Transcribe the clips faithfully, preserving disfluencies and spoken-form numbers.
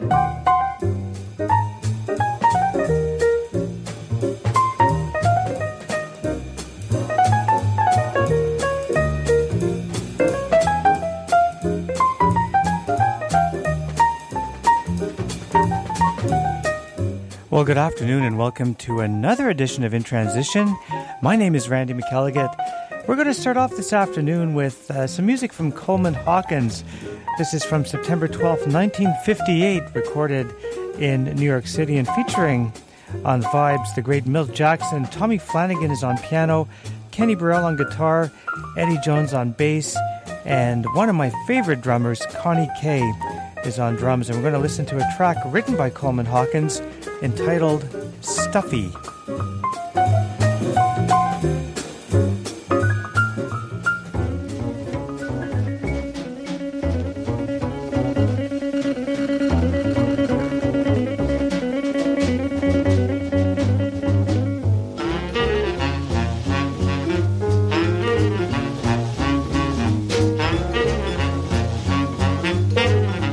Well, good afternoon and welcome to another edition of In Transition. My name is Randy McElligott. We're going to start off this afternoon with uh, some music from Coleman Hawkins. This is from September twelfth, nineteen fifty-eight, recorded in New York City and featuring on Vibes the great Milt Jackson. Tommy Flanagan is on piano, Kenny Burrell on guitar, Eddie Jones on bass, and one of my favorite drummers, Connie Kay, is on drums. And we're going to listen to a track written by Coleman Hawkins entitled Stuffy.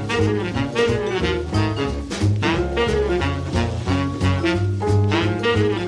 Thank you.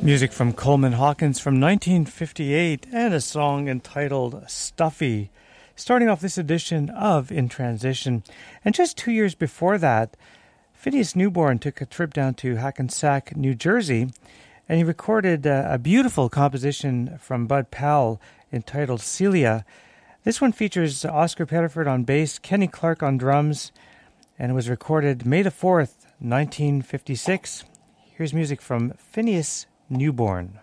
Music from Coleman Hawkins from nineteen fifty-eight and a song entitled Stuffy, starting off this edition of In Transition. And just two years before that, Phineas Newborn took a trip down to Hackensack, New Jersey, and he recorded a, a beautiful composition from Bud Powell entitled Celia. This one features Oscar Pettiford on bass, Kenny Clark on drums, and it was recorded May the fourth, nineteen fifty-six. Here's music from Phineas Newborn.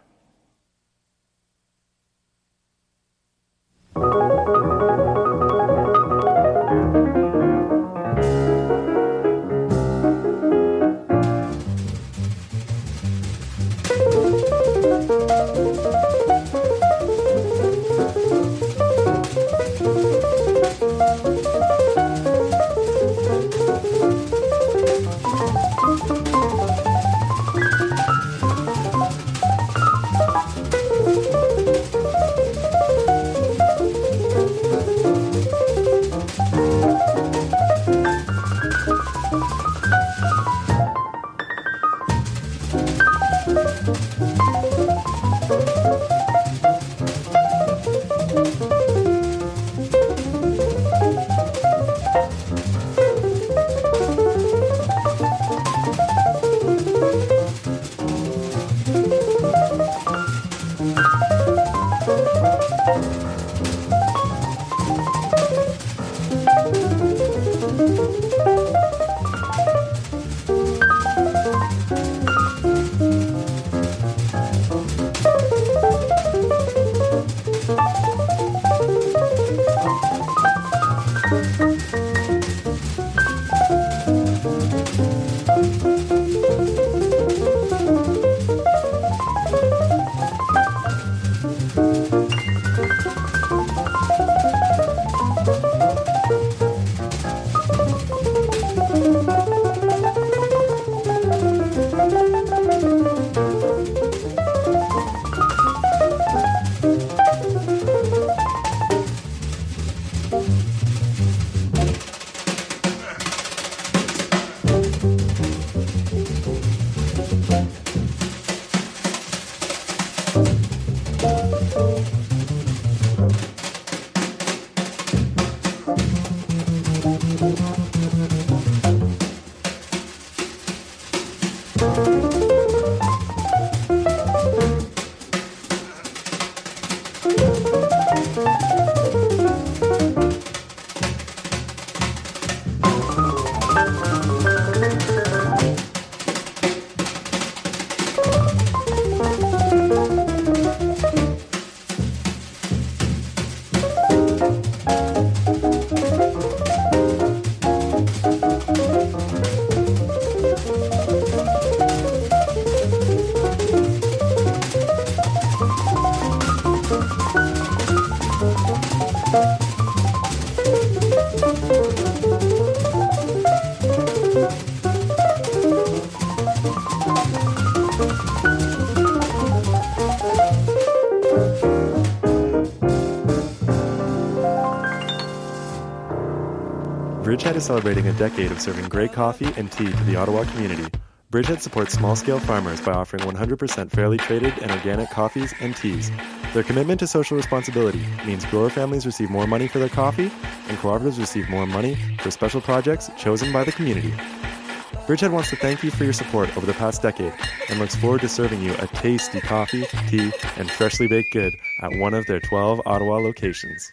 Bridgehead is celebrating a decade of serving great coffee and tea to the Ottawa community. Bridgehead supports small-scale farmers by offering one hundred percent fairly traded and organic coffees and teas. Their commitment to social responsibility means grower families receive more money for their coffee, and cooperatives receive more money for special projects chosen by the community. Bridgehead wants to thank you for your support over the past decade and looks forward to serving you a tasty coffee, tea, and freshly baked good at one of their twelve Ottawa locations.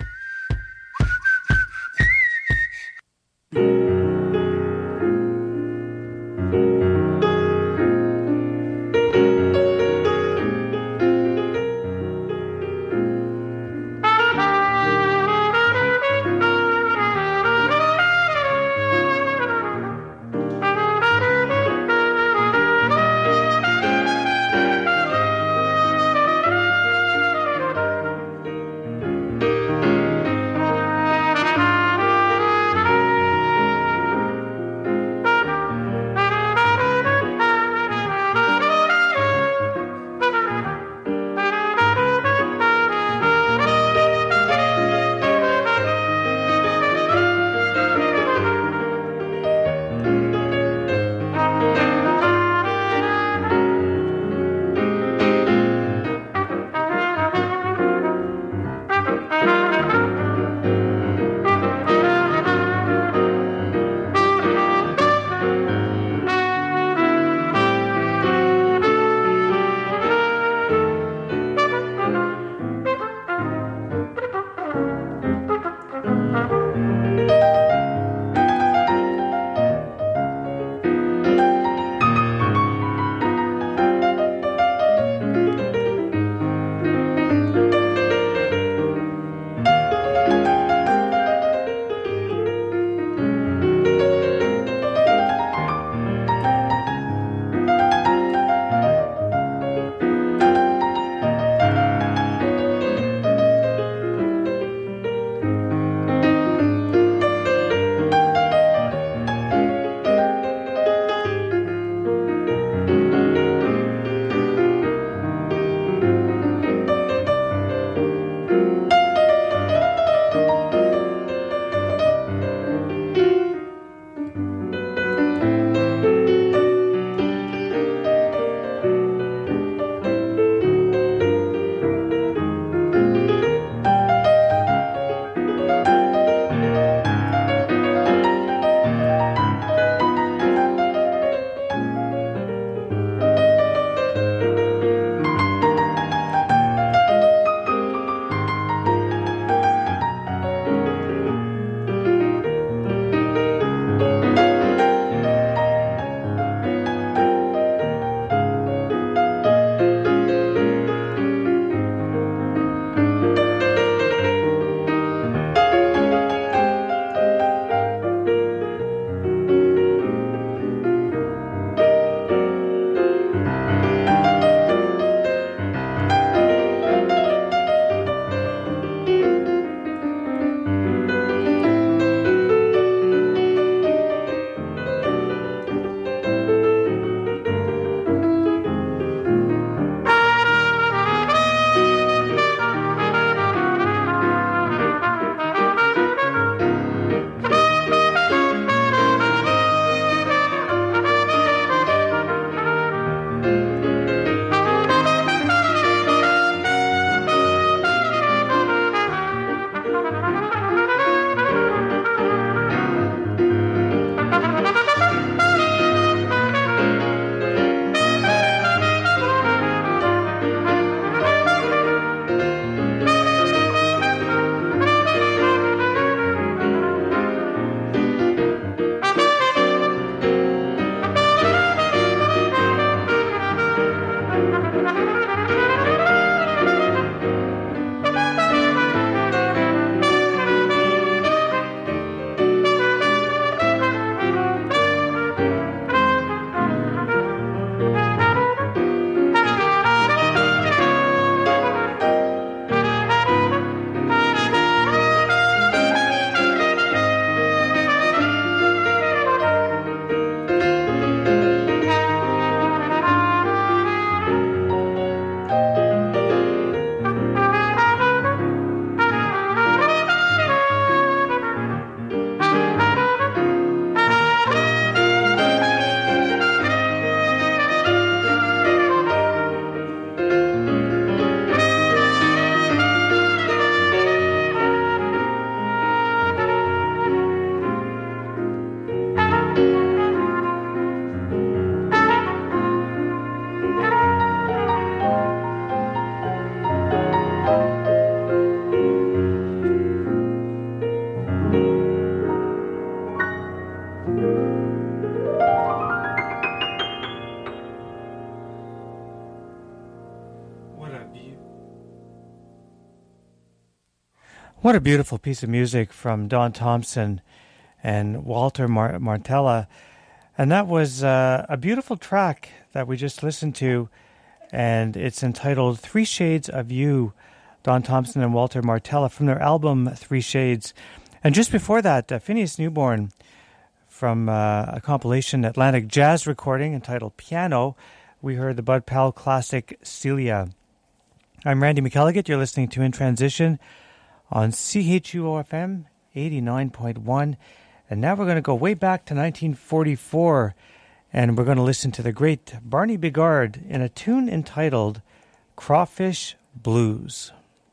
What a beautiful piece of music from Don Thompson and Walter Mar- Martella. And that was uh, a beautiful track that we just listened to, and it's entitled Three Shades of You, Don Thompson and Walter Martella, from their album Three Shades. And just before that, uh, Phineas Newborn from uh, a compilation Atlantic Jazz recording entitled Piano, we heard the Bud Powell classic Celia. I'm Randy McElligott. You're listening to In Transition on C H U O F M eighty-nine point one. And now we're going to go way back to nineteen forty-four, and we're going to listen to the great Barney Bigard in a tune entitled Crawfish Blues.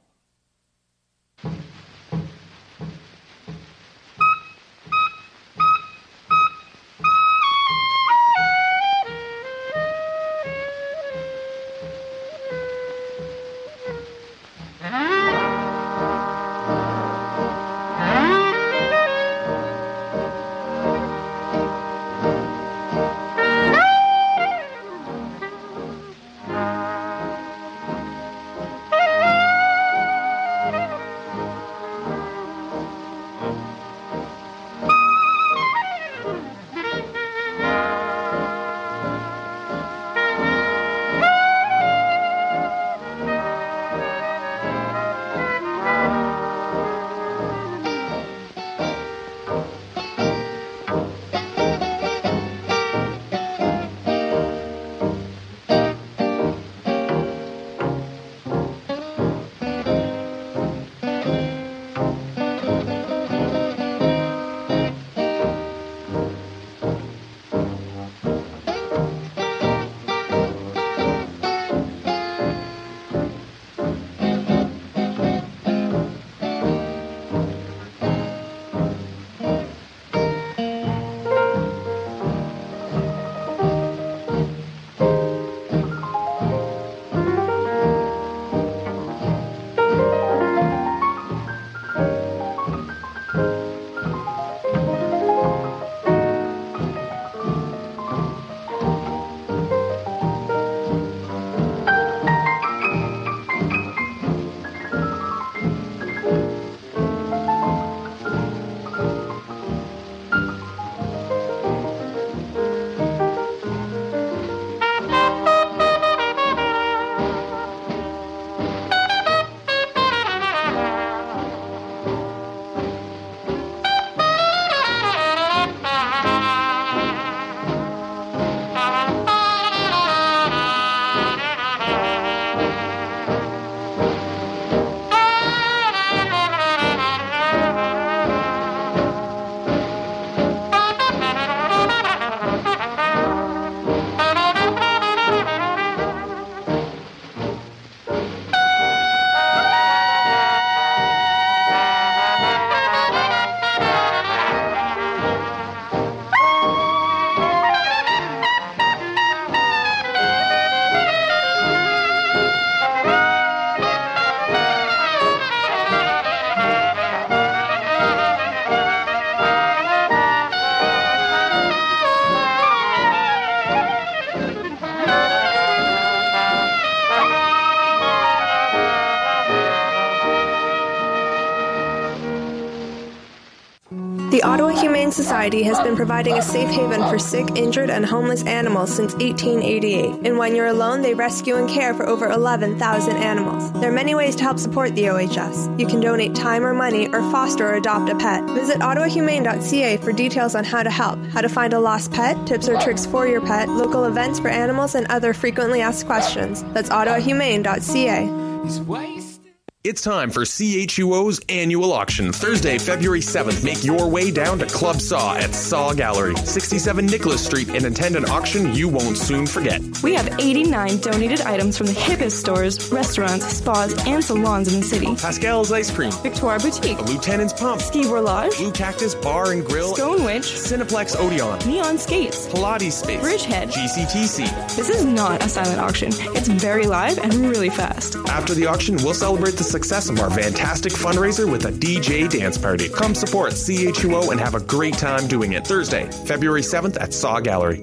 The Ottawa Humane Society has been providing a safe haven for sick, injured, and homeless animals since eighteen eighty-eight. And when you're alone, they rescue and care for over eleven thousand animals. There are many ways to help support the O H S. You can donate time or money or foster or adopt a pet. Visit ottawa humane dot c a for details on how to help, how to find a lost pet, tips or tricks for your pet, local events for animals, and other frequently asked questions. That's ottawa humane dot c a. It's time for C H U O's annual auction. Thursday, February seventh. Make your way down to Club Saw at Saw Gallery, sixty-seven Nicholas Street, and attend an auction you won't soon forget. We have eighty-nine donated items from the hippest stores, restaurants, spas, and salons in the city. Pascal's Ice Cream, Victoire Boutique, The Lieutenant's Pump, Ski Vorlage, Blue Cactus Bar and Grill, Stonewitch, Cineplex Odeon, Neon Skates, Pilates Space, Bridgehead, G C T C. This is not a silent auction. It's very live and really fast. After the auction, we'll celebrate the success of our fantastic fundraiser with a D J dance party. Come support C H U O and have a great time doing it. Thursday, February seventh at Saw Gallery.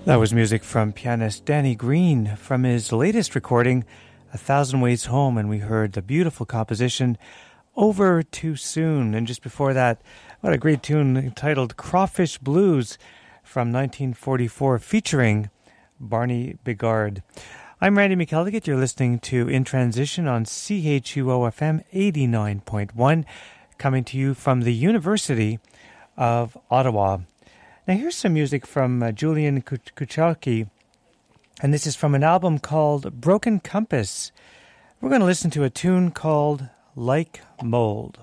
That was music from pianist Danny Green from his latest recording, A Thousand Ways Home, and we heard the beautiful composition, Over Too Soon. And just before that, what a great tune entitled Crawfish Blues from nineteen forty-four, featuring Barney Bigard. I'm Randy McElligott. You're listening to In Transition on C H U O F M eighty-nine point one, coming to you from the University of Ottawa. Now here's some music from uh, Julian Kuchalski, and this is from an album called Broken Compass. We're going to listen to a tune called Like Mold.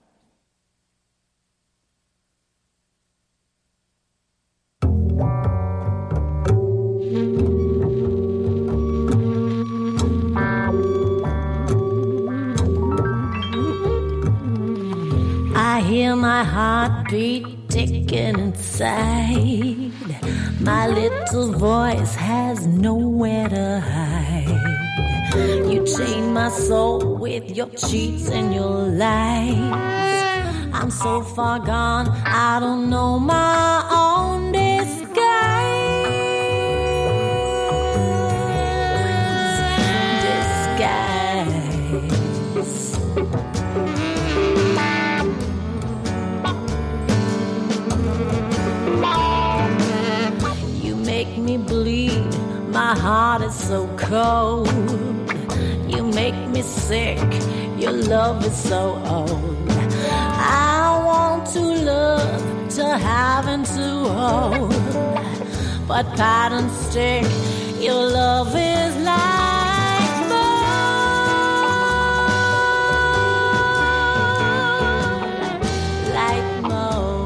I hear my heartbeat ticking inside. My little voice has nowhere to hide. You chain my soul with your cheats and your lies. I'm so far gone, I don't know my own disguise. Disguise. Make me bleed, my heart is so cold. You make me sick, your love is so old. I want to love, to have and to hold, but patterns stick, your love is like mold, like mold.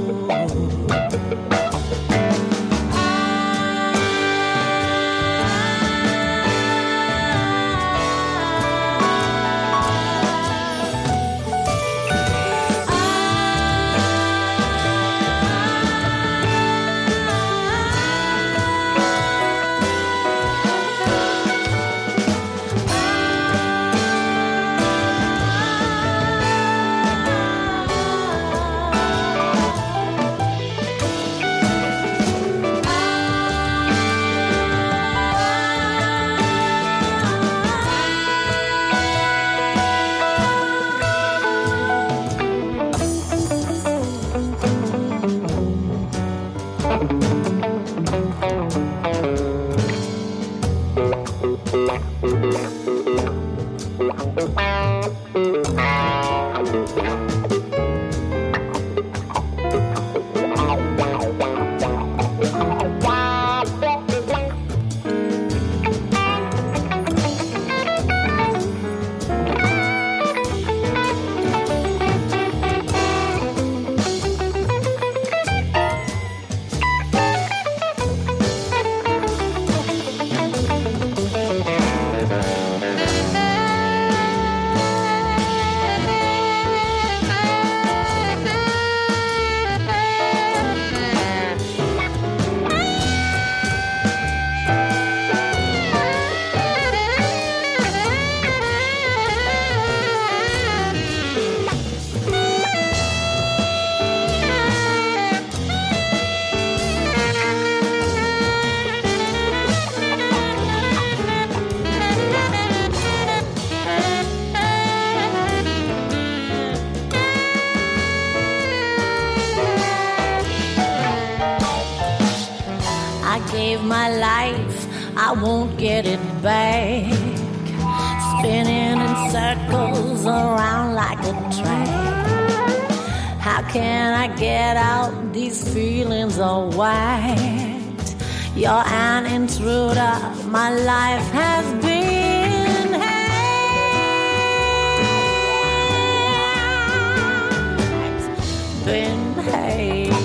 My life, I won't get it back. Spinning in circles around like a track. How can I get out? These feelings are whacked. You're an intruder, my life has been hacked. Been hacked.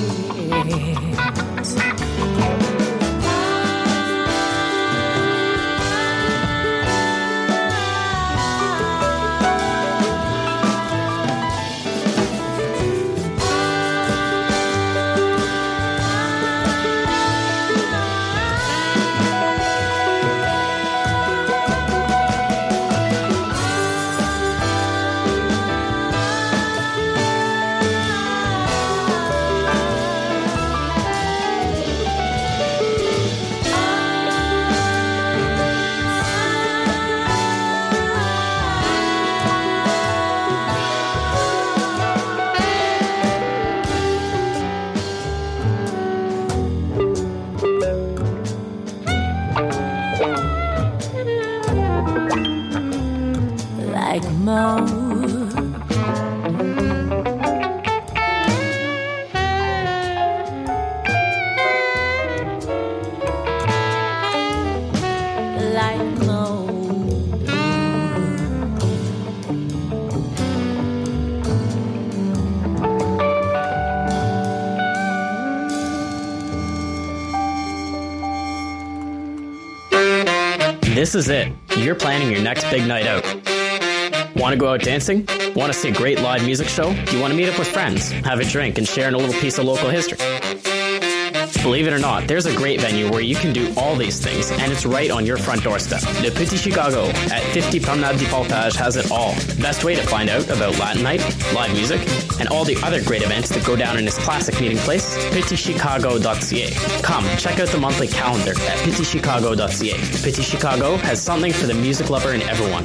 This is it. You're planning your next big night out. Want to go out dancing? Want to see a great live music show? Do you want to meet up with friends, have a drink, and share in a little piece of local history? Believe it or not, there's a great venue where you can do all these things, and it's right on your front doorstep. Le Petit Chicago at fifty Promenade du Portage has it all. Best way to find out about Latin Night, live music, and all the other great events that go down in this classic meeting place, petit chicago dot c a. Come, check out the monthly calendar at petit chicago dot c a. Petit Chicago has something for the music lover in everyone.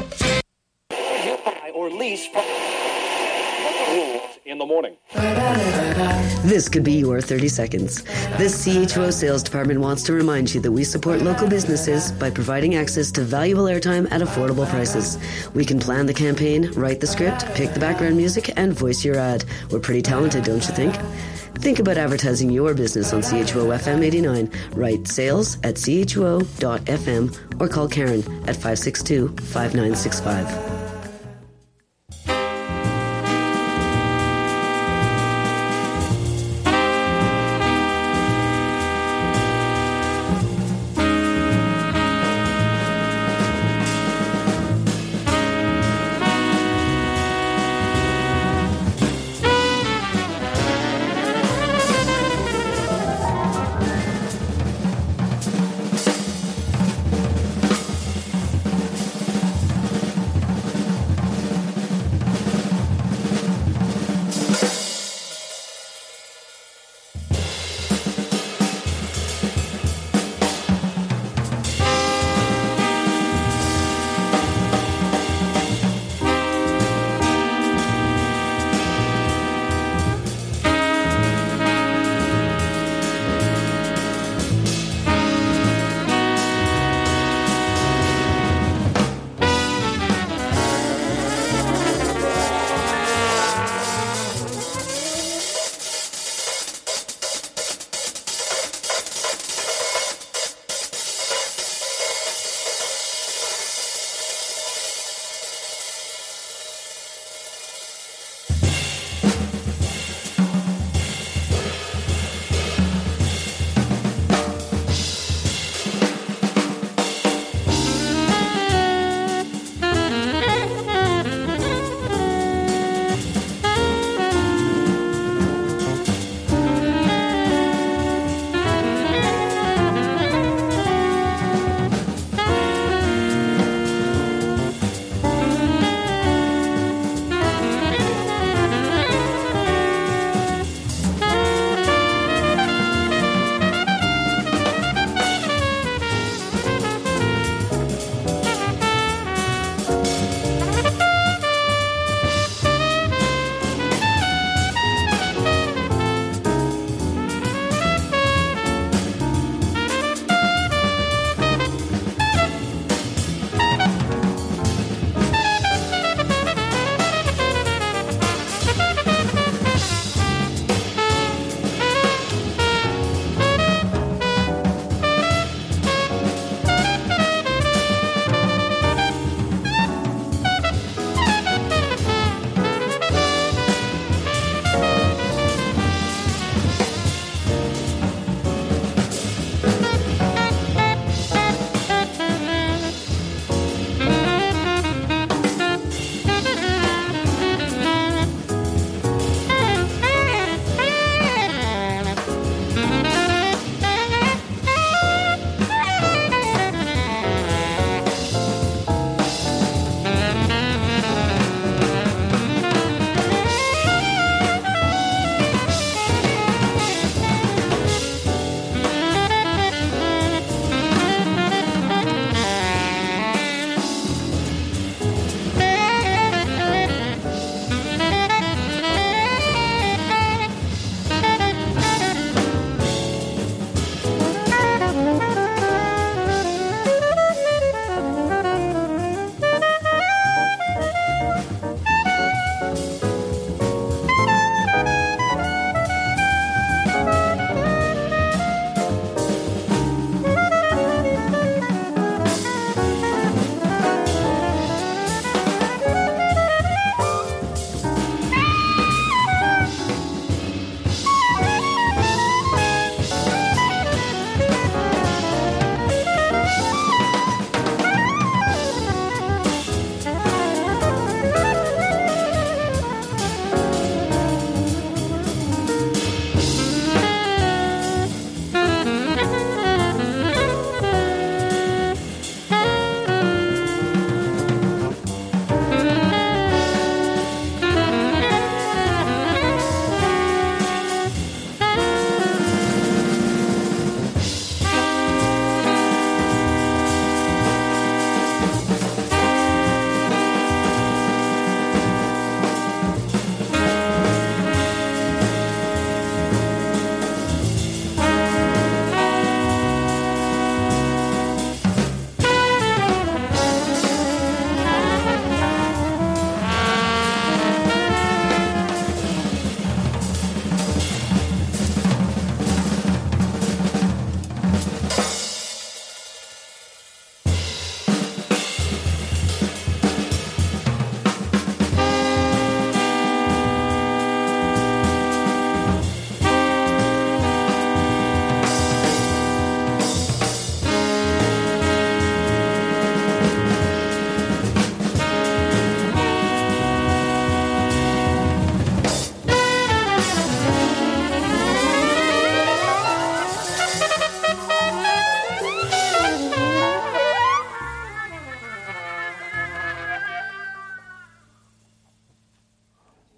Or lease in the morning. This could be your thirty seconds. This C H O O sales department wants to remind you that we support local businesses by providing access to valuable airtime at affordable prices. We can plan the campaign, write the script, pick the background music, and voice your ad. We're pretty talented, don't you think? Think about advertising your business on C H O O F M eighty-nine. Write sales at c h o o dot f m or call Karen at five six two, five nine six five.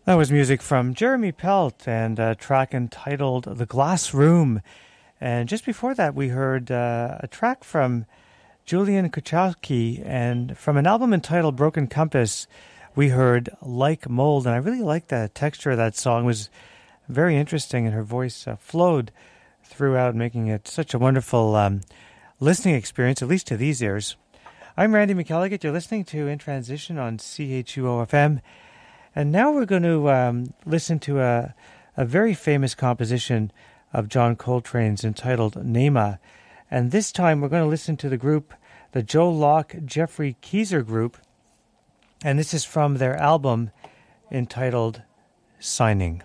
That was music from Jeremy Pelt and a track entitled The Glass Room. And just before that, we heard uh, a track from Julian Kuchowski, and from an album entitled Broken Compass, we heard Like Mold. And I really liked the texture of that song. It was very interesting, and her voice uh, flowed throughout, making it such a wonderful um, listening experience, at least to these ears. I'm Randy McElligott. You're listening to In Transition on C H U O F M. And now we're going to um, listen to a, a very famous composition of John Coltrane's entitled Nema. And this time we're going to listen to the group, the Joe Locke Jeffrey Keezer Group. And this is from their album entitled Signing.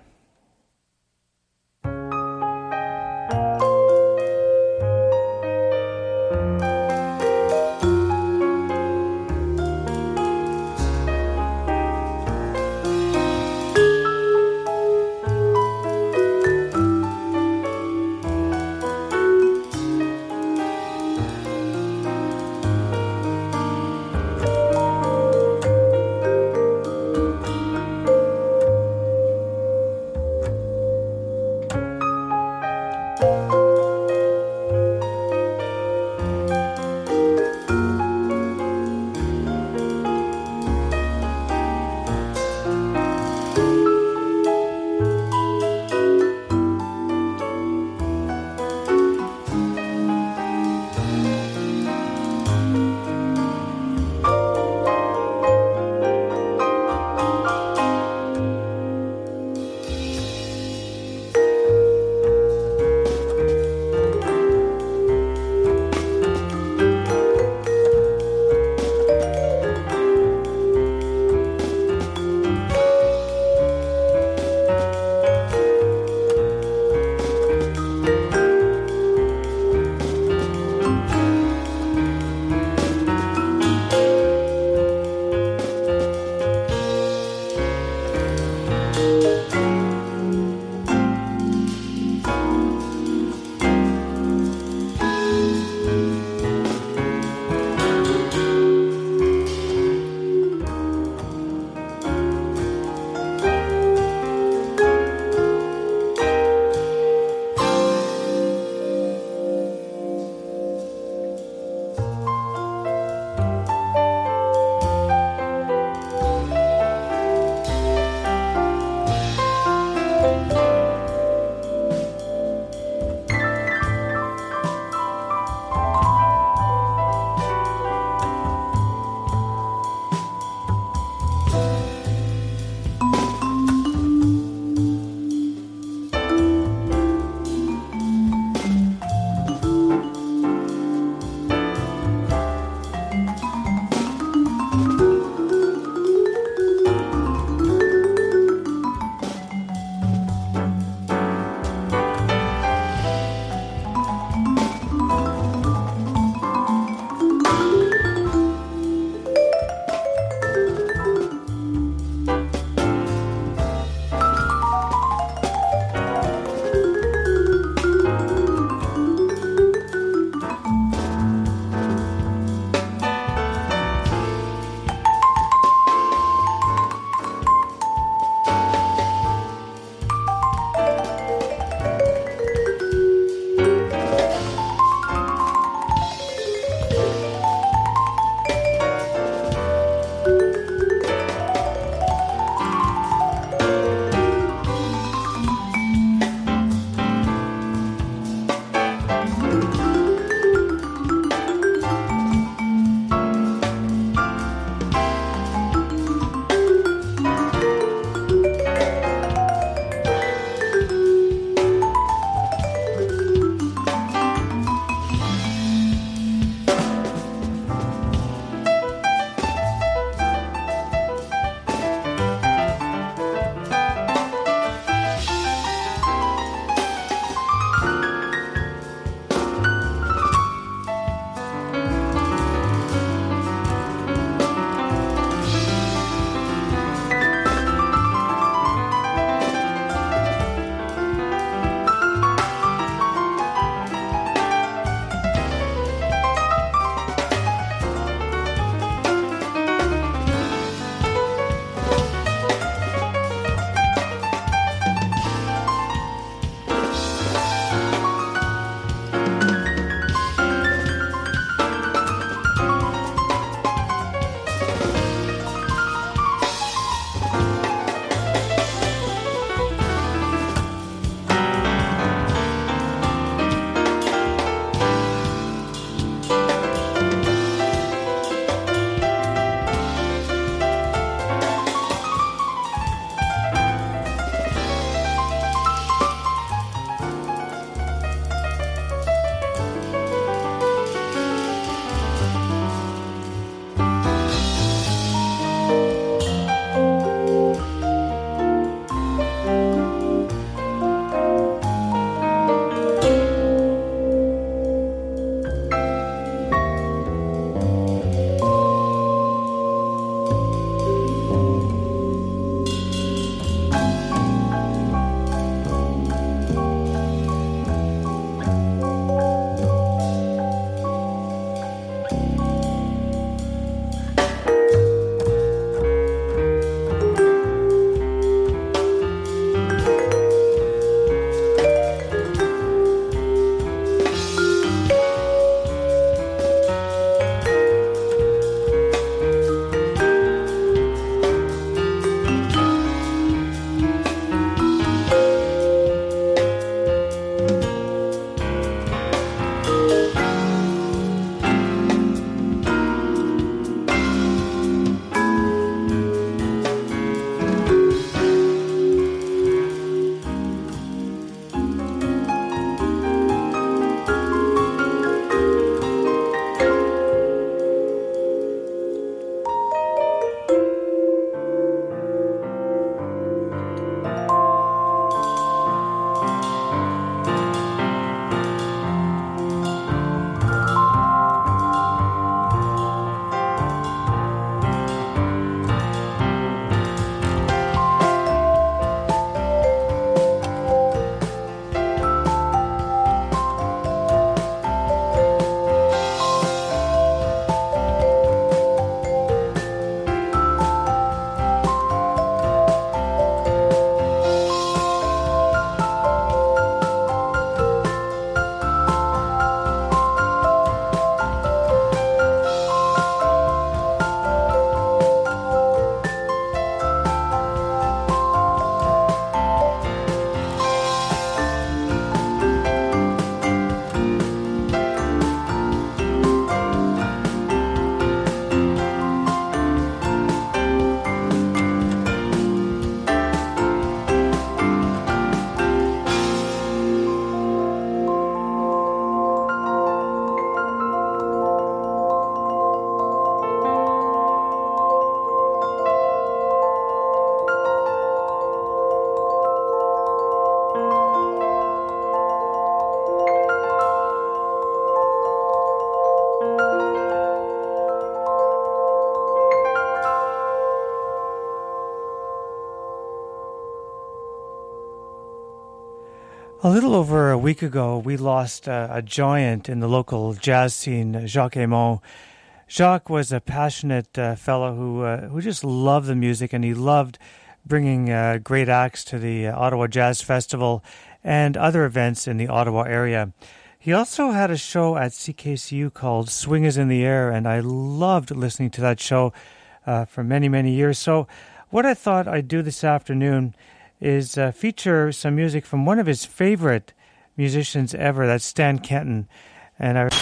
A little over a week ago, we lost uh, a giant in the local jazz scene, Jacques Aymon. Jacques was a passionate uh, fellow who uh, who just loved the music, and he loved bringing uh, great acts to the uh, Ottawa Jazz Festival and other events in the Ottawa area. He also had a show at C K C U called Swing is in the Air, and I loved listening to that show uh, for many, many years. So what I thought I'd do this afternoon is uh, feature some music from one of his favorite musicians ever, that's Stan Kenton. And I...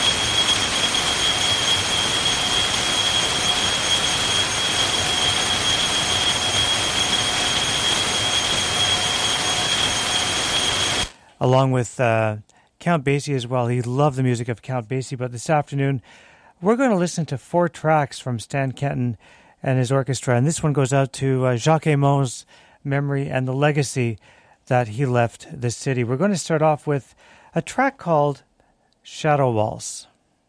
along with uh, Count Basie as well. He loved the music of Count Basie. But this afternoon, we're going to listen to four tracks from Stan Kenton and his orchestra. And this one goes out to uh, Jacques Aymon's memory and the legacy that he left the city. We're going to start off with a track called Shadow Waltz.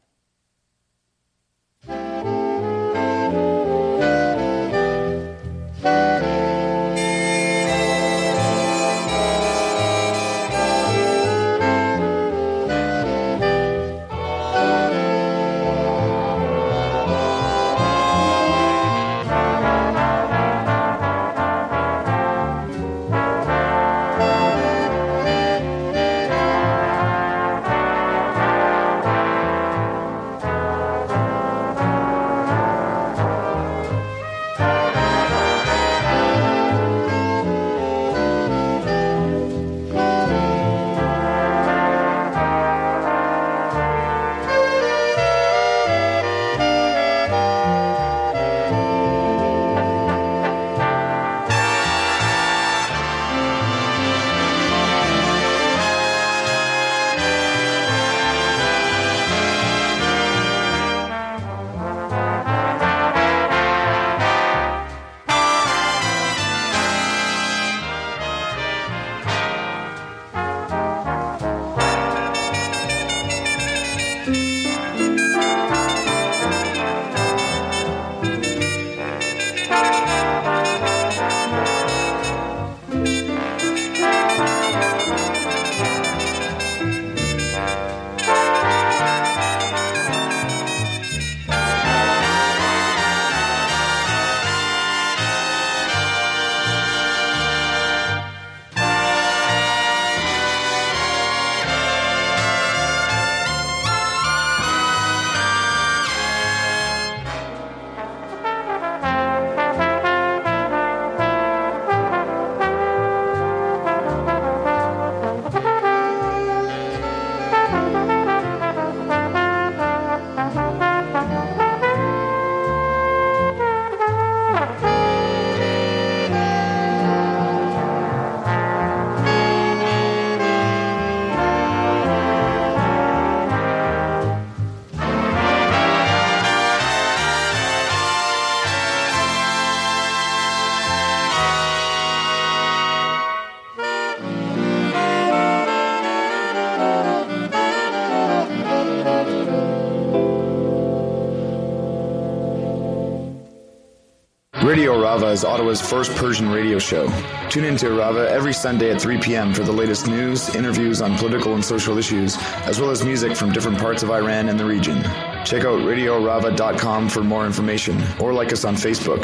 Radio Rava is Ottawa's first Persian radio show. Tune in to Rava every Sunday at three p.m. for the latest news, interviews on political and social issues, as well as music from different parts of Iran and the region. Check out radio rava dot com for more information, or like us on Facebook.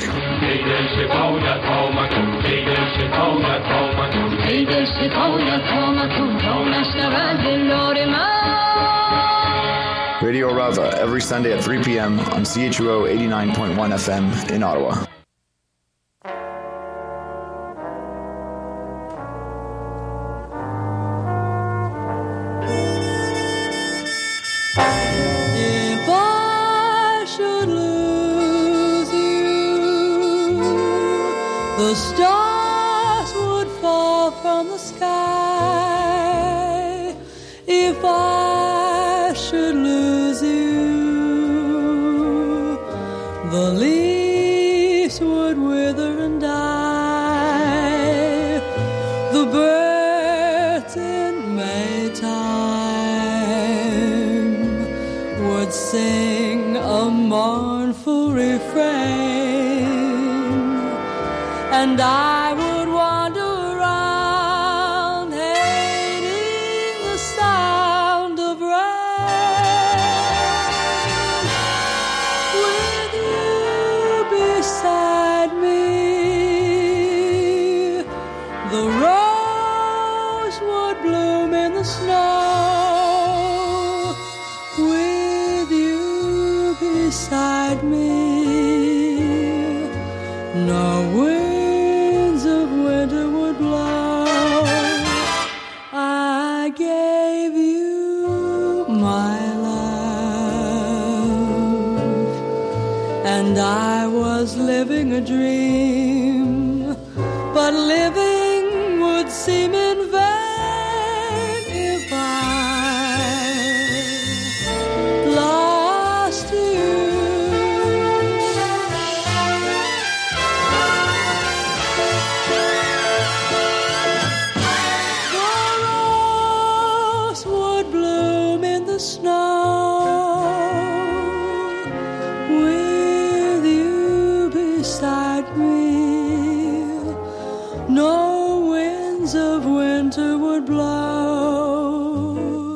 Radio Rava every Sunday at three p.m. on C H U O eighty-nine point one F M in Ottawa. The stars would fall from the sky if I should lose you. The leaves would wither and die. The birds in Maytime would sing a mournful refrain. And I would wander around hating my love, and I was living a dream, but living would seem in vain if I lost you. Snow with you beside me, no winds of winter would blow.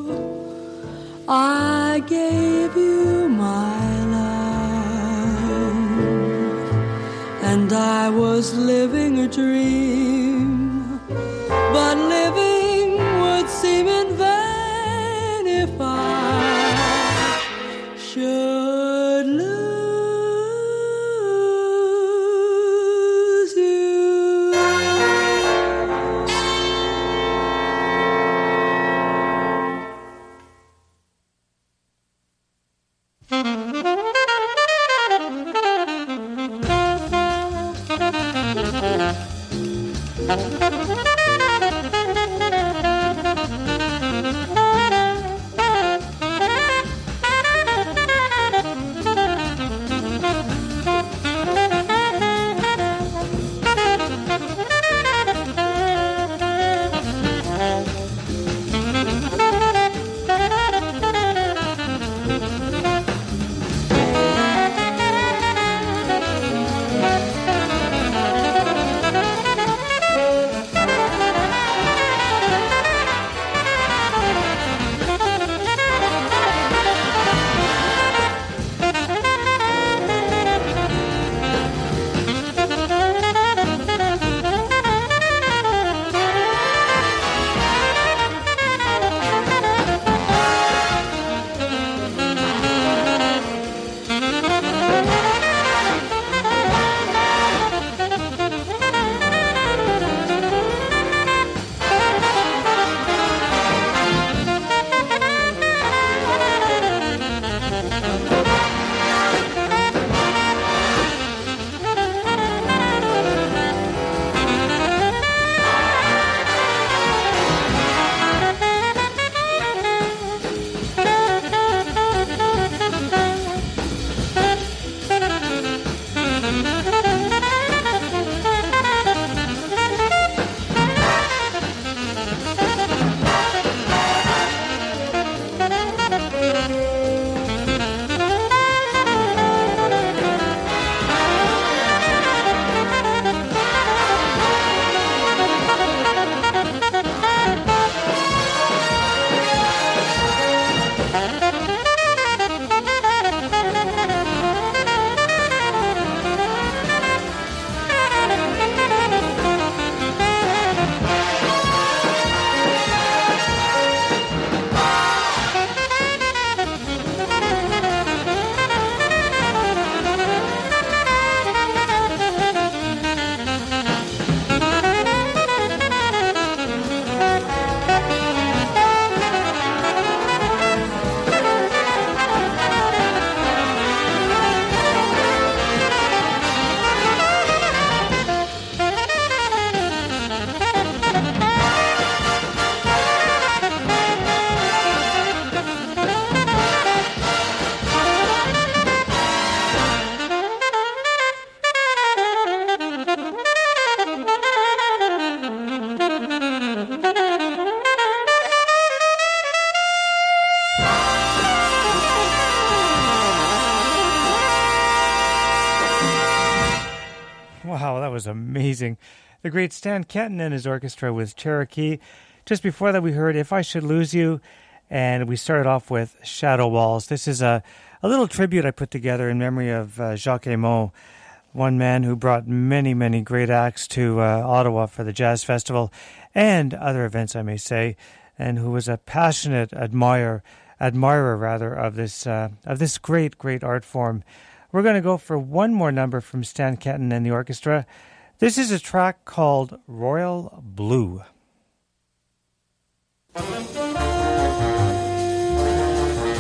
I gave you my love, and I was living a dream, but living would seem in vain if I should lose you. Wow, that was amazing. The great Stan Kenton and his orchestra with Cherokee. Just before that, we heard If I Should Lose You, and we started off with Shadow Walls. This is a, a little tribute I put together in memory of uh, Jacques Aymon, one man who brought many, many great acts to uh, Ottawa for the Jazz Festival and other events, I may say, and who was a passionate admirer, admirer rather, of this uh, of this great, great art form. We're going to go for one more number from Stan Kenton and the orchestra. This is a track called Royal Blue.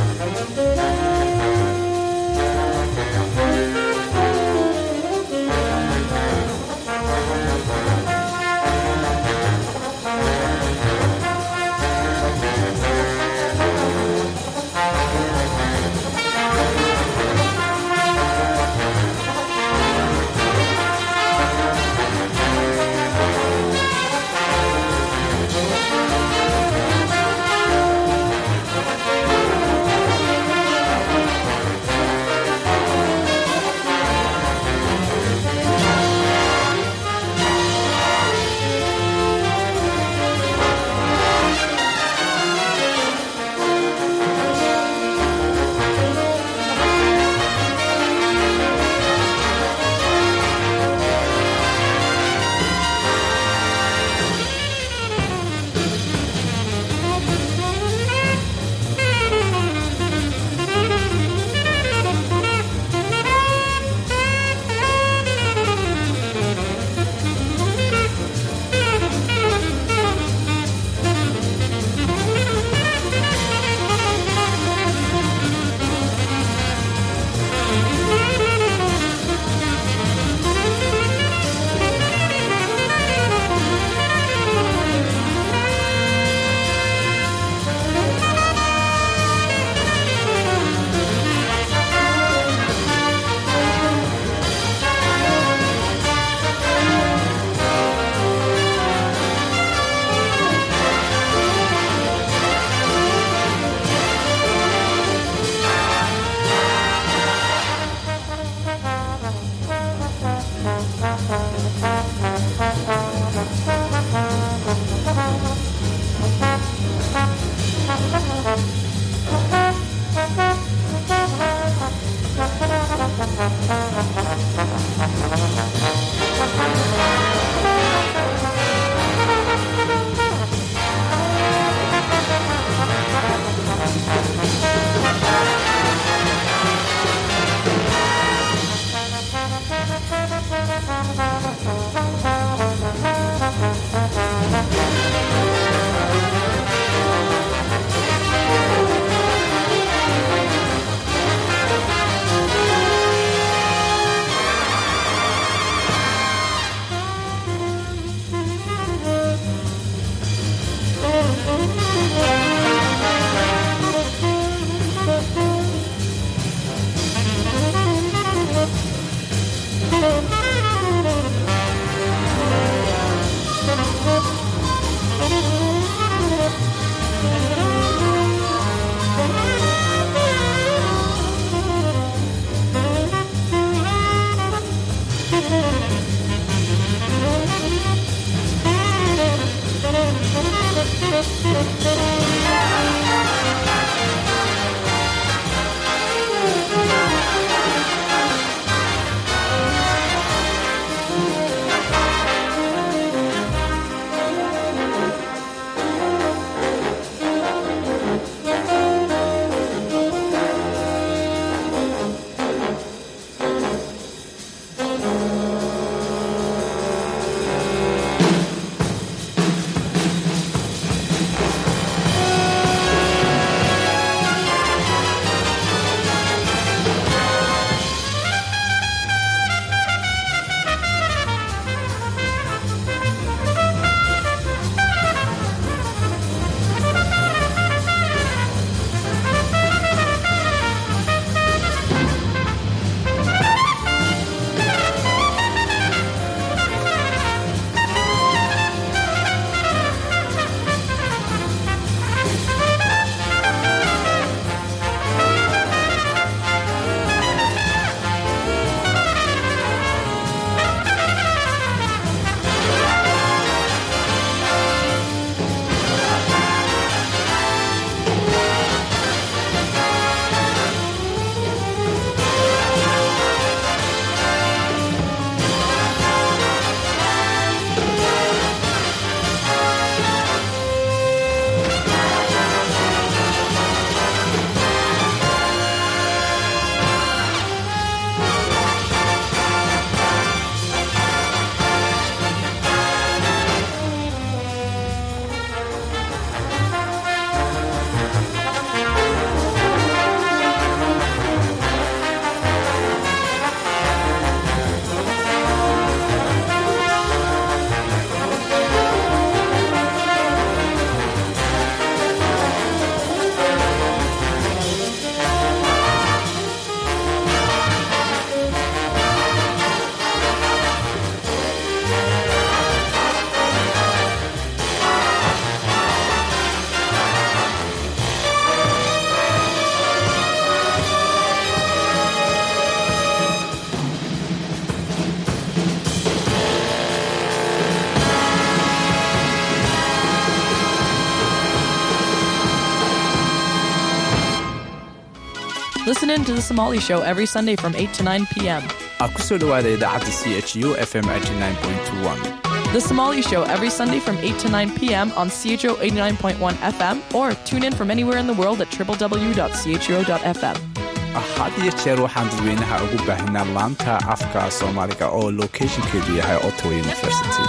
Listen in to The Somali Show every Sunday from eight to nine p.m. ku soo dhawaada idaacadda C H U F M eighty-nine point one. The Somali Show every Sunday from eight to nine p.m. on C H O eighty-nine point one F M or tune in from anywhere in the world at w w w dot c h o dot f m. had iyo jeer waxaan dadweynaha ugu baahinaa laanta afka Soomaaliga oo locationkeedu yahay Ottawa University.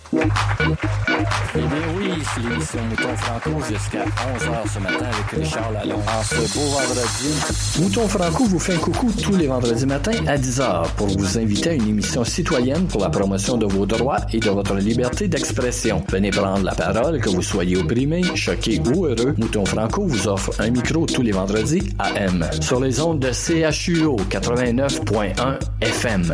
Eh bien oui, c'est l'émission Mouton Franco jusqu'à onze heures ce matin avec Richard Lalonde. En ce beau vendredi, Mouton Franco vous fait un coucou tous les vendredis matins à dix heures pour vous inviter à une émission citoyenne pour la promotion de vos droits et de votre liberté d'expression. Venez prendre la parole, que vous soyez opprimé, choqué ou heureux. Mouton Franco vous offre un micro tous les vendredis A M sur les ondes de C H U O quatre-vingt-neuf point un F M.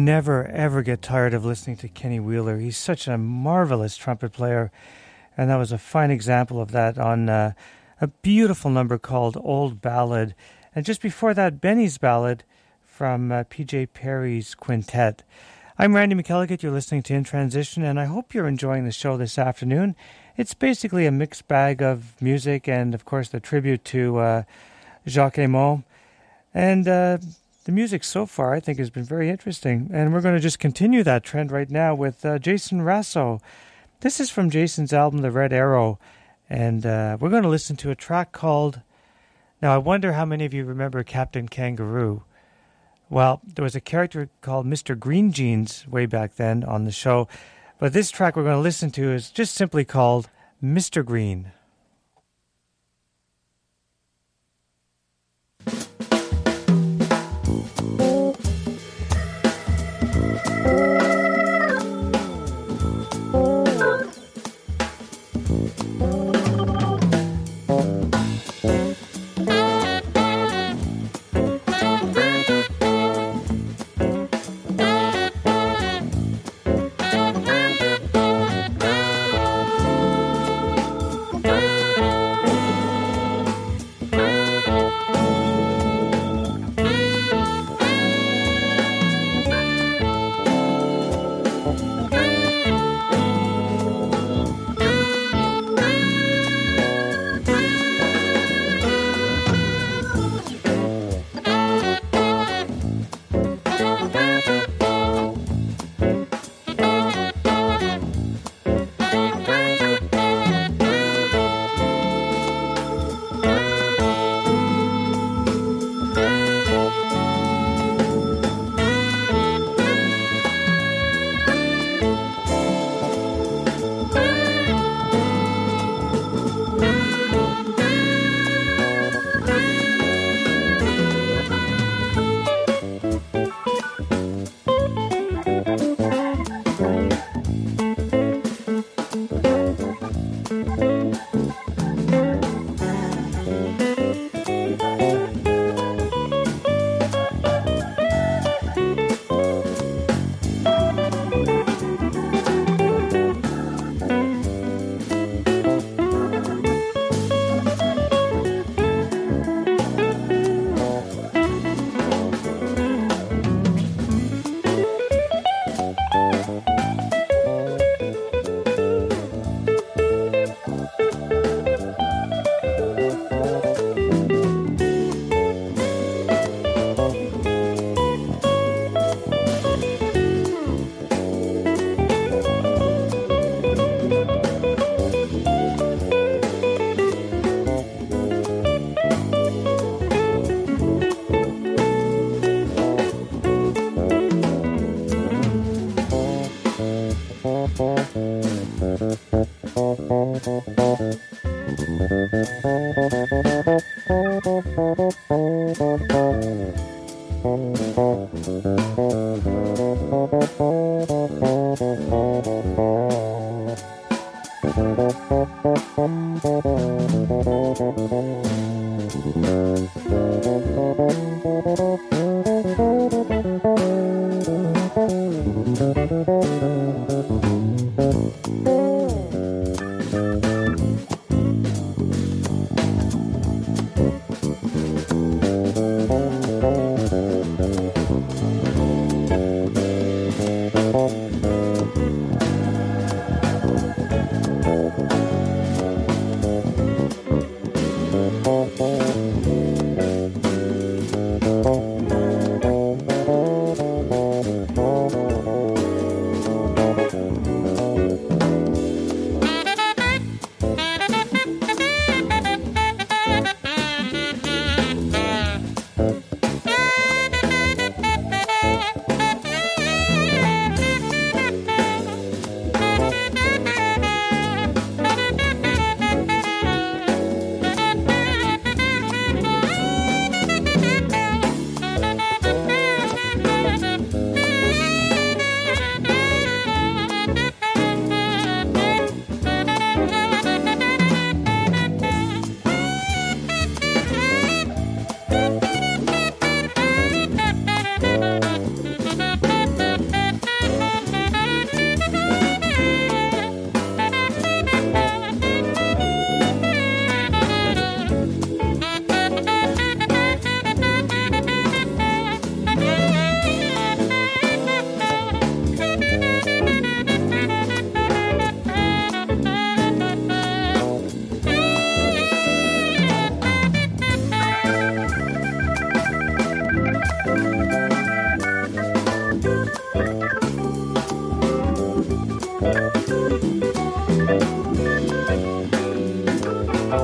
never, ever get tired of listening to Kenny Wheeler. He's such a marvelous trumpet player, and that was a fine example of that on uh, a beautiful number called Old Ballad. And just before that, Benny's Ballad from uh, P J Perry's Quintet. I'm Randy McElligott. You're listening to In Transition, and I hope you're enjoying the show this afternoon. It's basically a mixed bag of music and, of course, the tribute to uh, Jacques Aymon. And uh, the music so far, I think, has been very interesting. And we're going to just continue that trend right now with uh, Jason Rasso. This is from Jason's album, The Red Arrow. And uh, we're going to listen to a track called... Now, I wonder how many of you remember Captain Kangaroo. Well, there was a character called Mister Green Jeans way back then on the show. But this track we're going to listen to is just simply called Mister Green.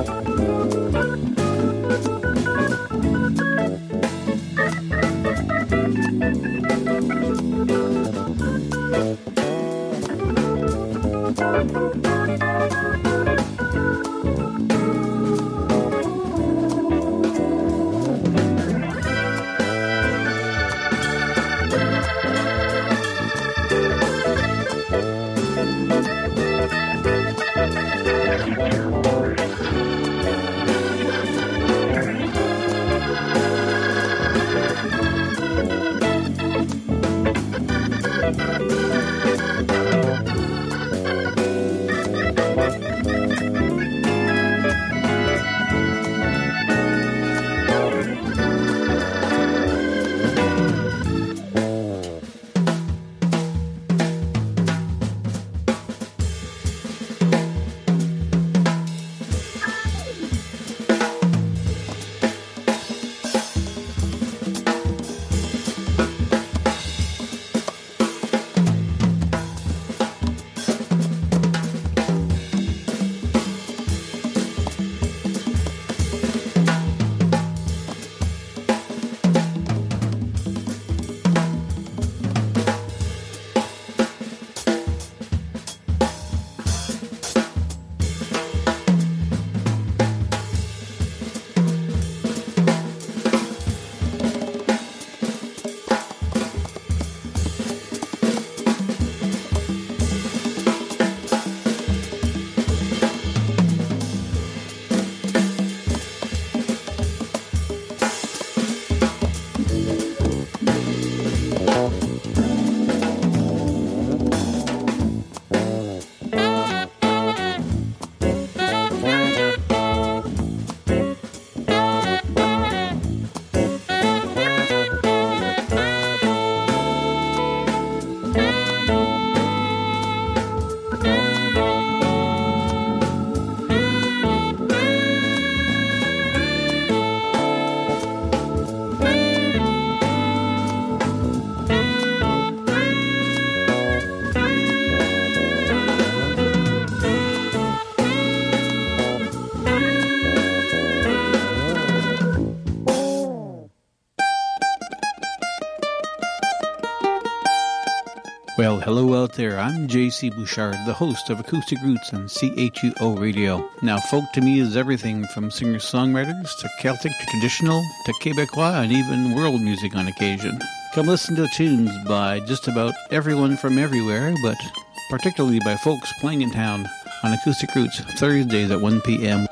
Well, hello out there. I'm J C Bouchard, the host of Acoustic Roots on C H U O Radio. Now, folk to me is everything from singer-songwriters to Celtic to traditional to Quebecois and even world music on occasion. Come listen to tunes by just about everyone from everywhere, but particularly by folks playing in town on Acoustic Roots Thursdays at one p.m.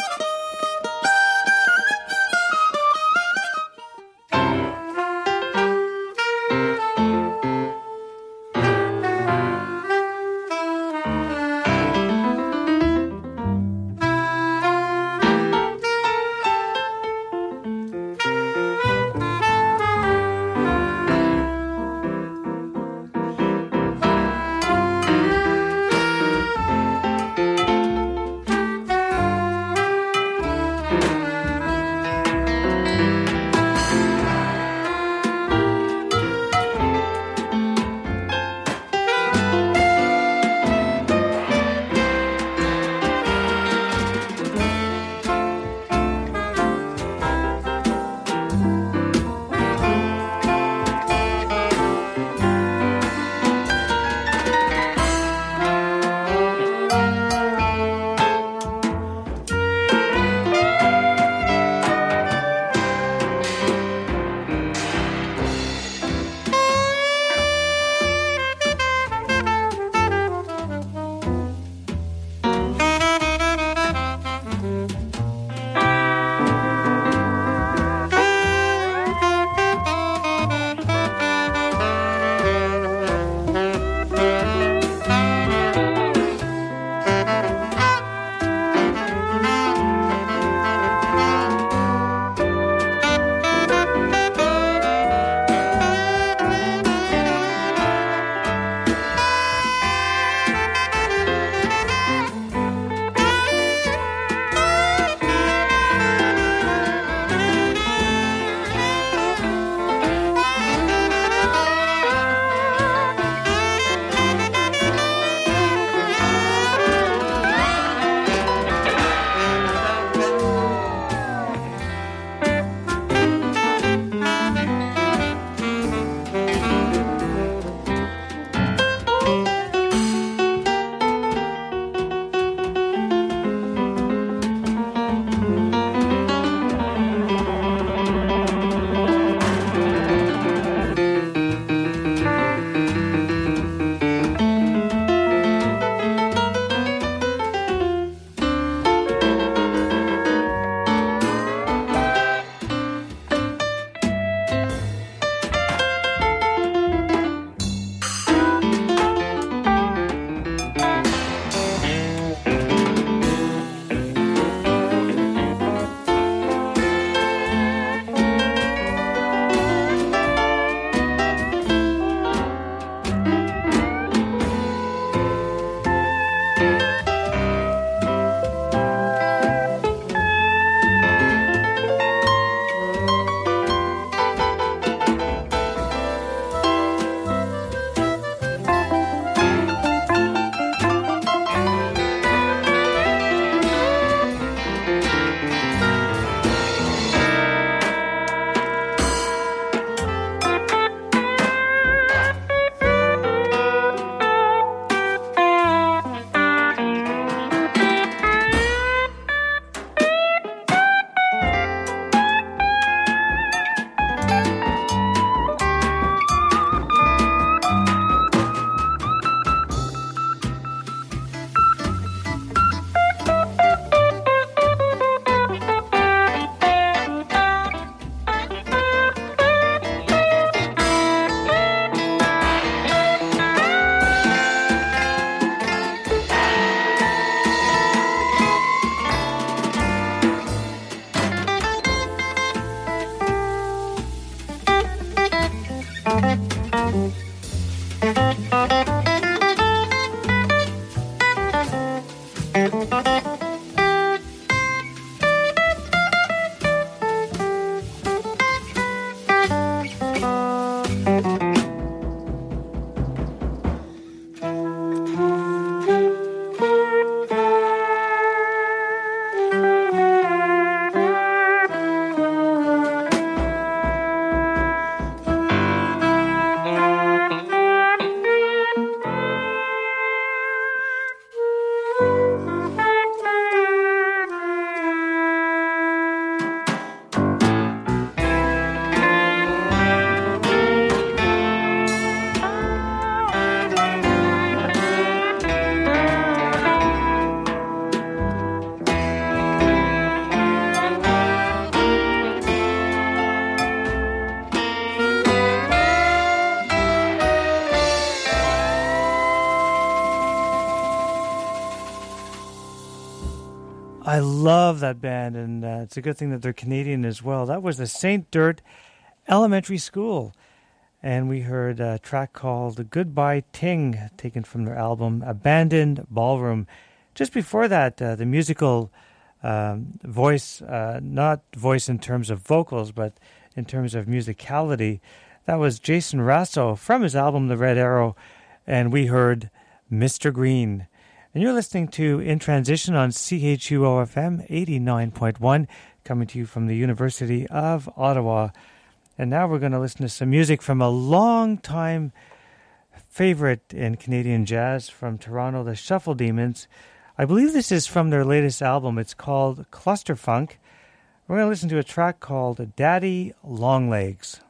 love that band, and uh, it's a good thing that they're Canadian as well. That was the Saint Dirt Elementary School, and we heard a track called Goodbye Ting, taken from their album Abandoned Ballroom. Just before that, uh, the musical um, voice, uh, not voice in terms of vocals, but in terms of musicality, that was Jason Rasso from his album The Red Arrow, and we heard Mister Green. And you're listening to In Transition on C H U O F M eighty-nine point one, coming to you from the University of Ottawa. And now we're going to listen to some music from a long-time favorite in Canadian jazz from Toronto, the Shuffle Demons. I believe this is from their latest album. It's called Cluster Funk. We're going to listen to a track called Daddy Longlegs.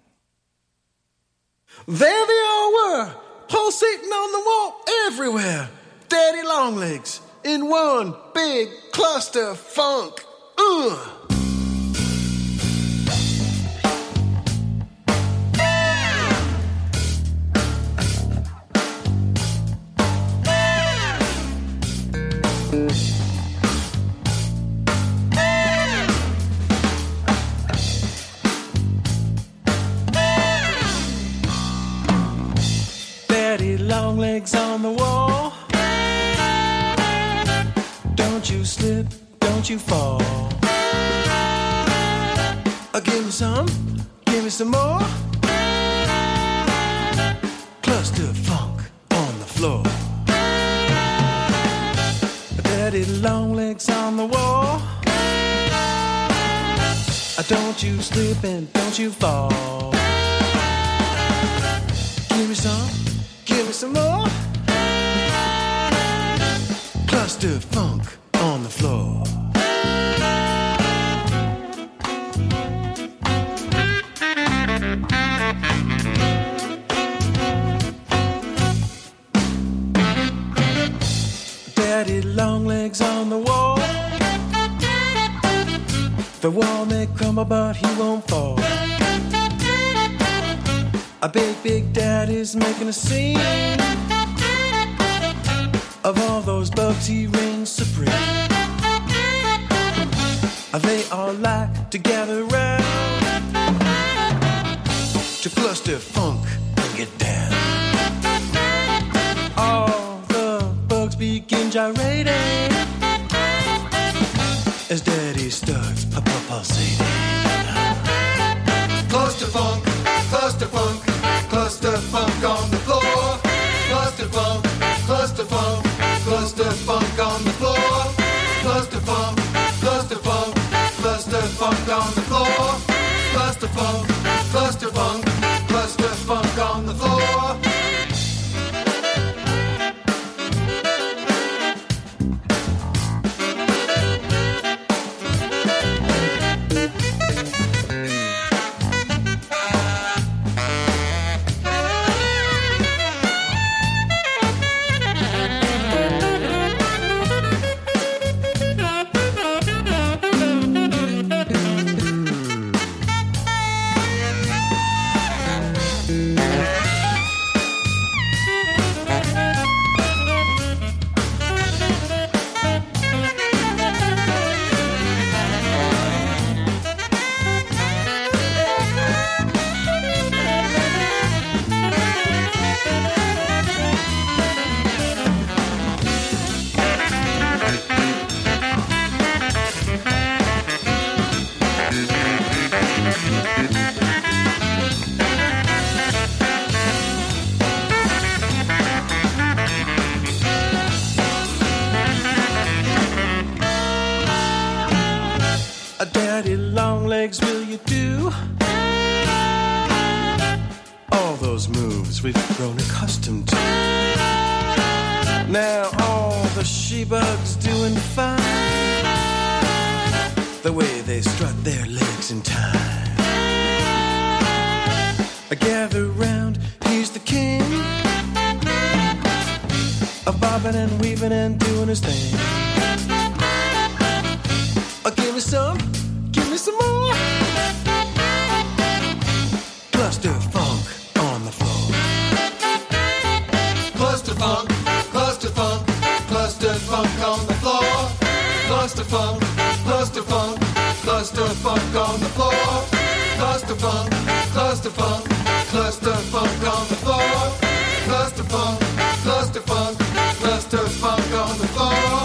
There they all were, pulsating on the wall everywhere. Daddy Longlegs in one big cluster funk. Ugh. Daddy Longlegs on the wall. Don't you slip, don't you fall. Uh, give me some, give me some more. Cluster funk on the floor. Daddy Longlegs on the wall. Uh, don't you slip and don't you fall. Give me some, give me some more. Cluster funk on the floor. Daddy Longlegs on the wall. The wall may crumble but he won't fall. A big, big daddy's making a scene of all those bugs he reigns supreme. They all like to gather round to cluster funk and get down. All the bugs begin gyrating as daddy starts pulsating. Cluster funk, cluster funk, cluster funk on the floor. Cluster funk, cluster funk, cluster funk on the floor. Cluster funk, cluster funk, cluster funk on the floor. Cluster funk, cluster funk, cluster funk on the floor. Daddy Longlegs, will you do all those moves we've grown accustomed to? Now all the she-bugs doing fine, the way they strut their legs in time. I gather round, he's the king of bobbing and weaving and doing his thing. Oh, give me some, give me some more. Cluster funk on the floor. Cluster funk, cluster funk, cluster funk on the floor. Cluster funk, cluster funk on the floor. Cluster funk, cluster funk, cluster funk on the floor. Cluster funk, cluster funk, cluster funk on the floor.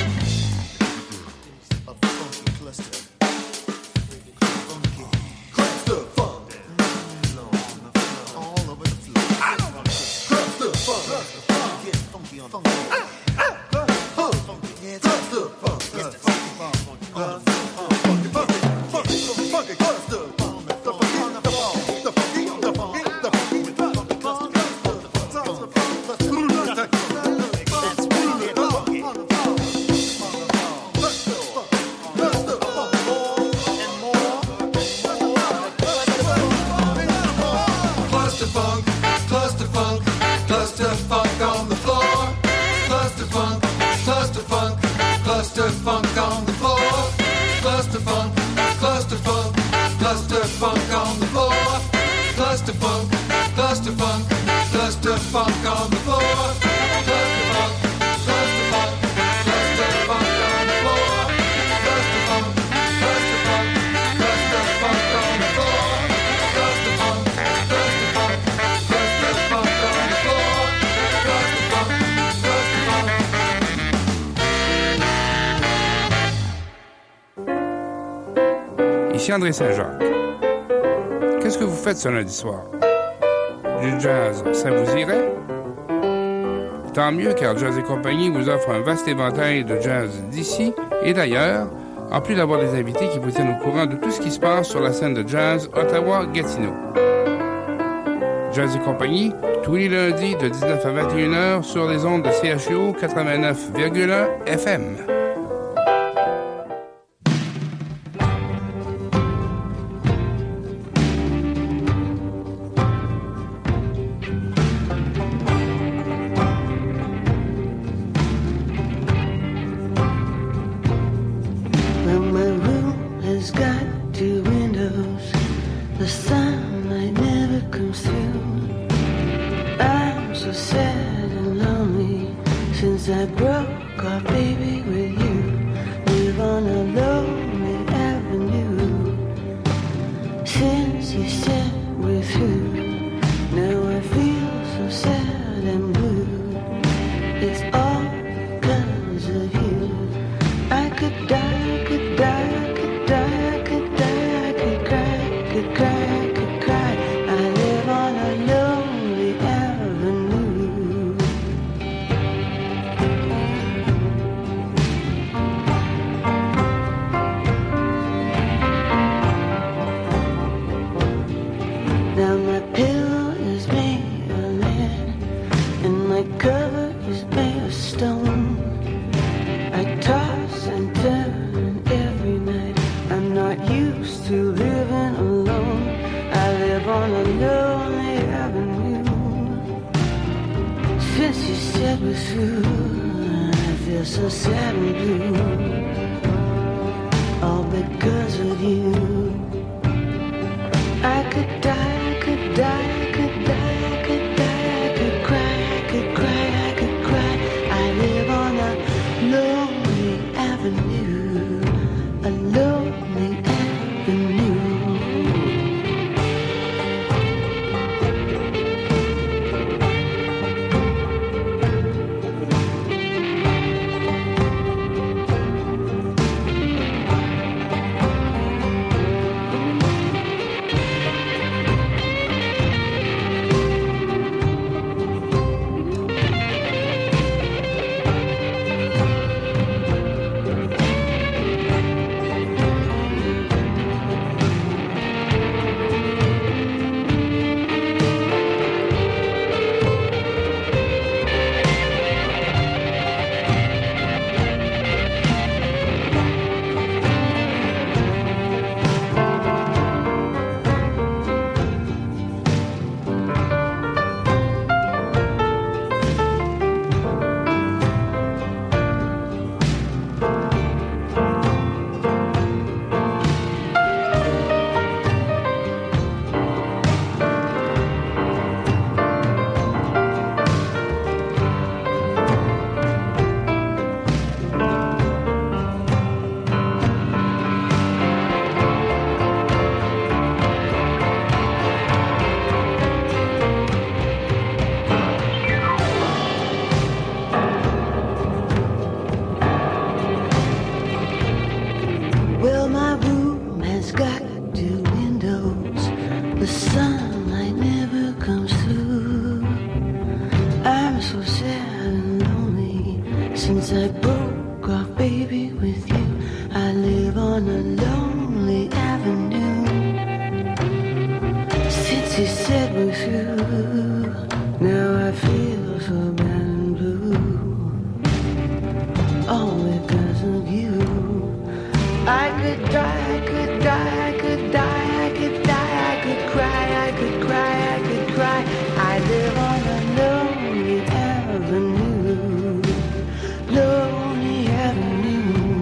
Ici André Saint-Jacques. Qu'est-ce que vous faites ce lundi soir? Du jazz, ça vous irait? Tant mieux, car Jazz et Compagnie vous offre un vaste éventail de jazz d'ici et d'ailleurs, en plus d'avoir des invités qui vous tiennent au courant de tout ce qui se passe sur la scène de jazz Ottawa-Gatineau. Jazz et Compagnie, tous les lundis de dix-neuf à vingt et une heures sur les ondes de C H I O quatre-vingt-neuf virgule un F M. miss you. Now I feel so bad and blue. All because of you. I could die, I could die, I could die, I could die, I could cry, I could cry, I could cry. I live on a lonely avenue, lonely avenue.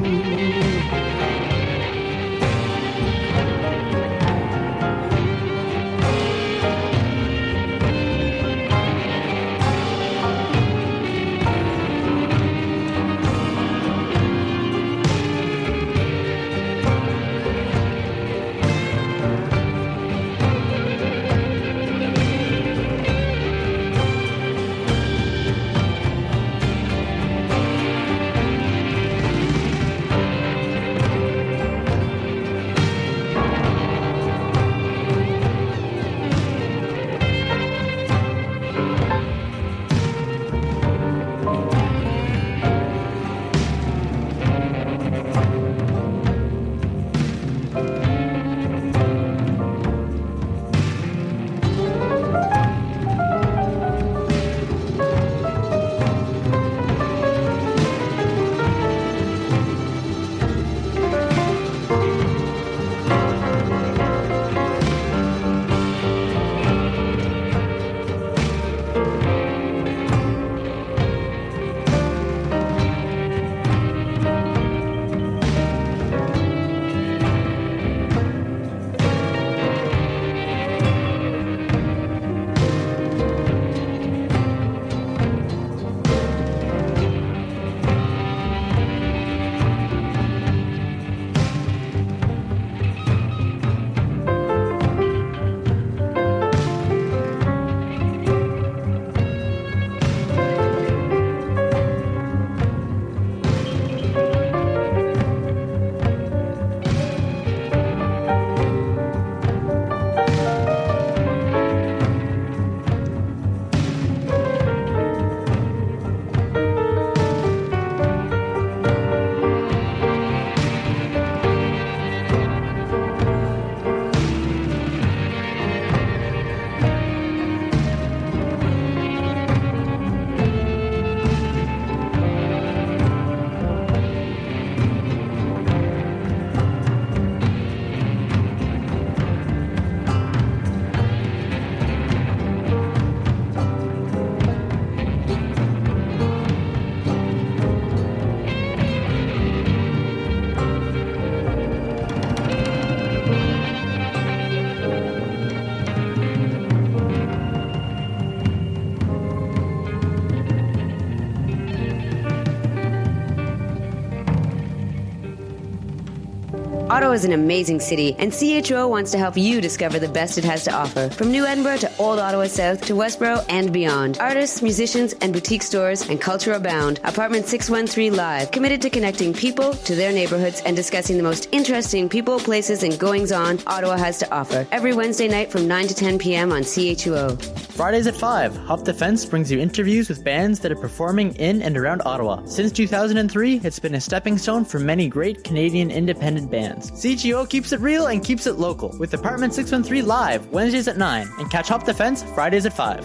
Ottawa is an amazing city, and C H O wants to help you discover the best it has to offer. From New Edinburgh to Old Ottawa South to Westboro and beyond. Artists, musicians, and boutique stores and culture abound. Apartment six one three Live, committed to connecting people to their neighborhoods and discussing the most interesting people, places, and goings-on Ottawa has to offer. Every Wednesday night from nine to ten p.m. on C H U O. Fridays at five, Hop the Fence brings you interviews with bands that are performing in and around Ottawa. Since two thousand three, it's been a stepping stone for many great Canadian independent bands. C H U O keeps it real and keeps it local with Apartment six one three Live, Wednesdays at nine, and catch Hop the Fence Fridays at five.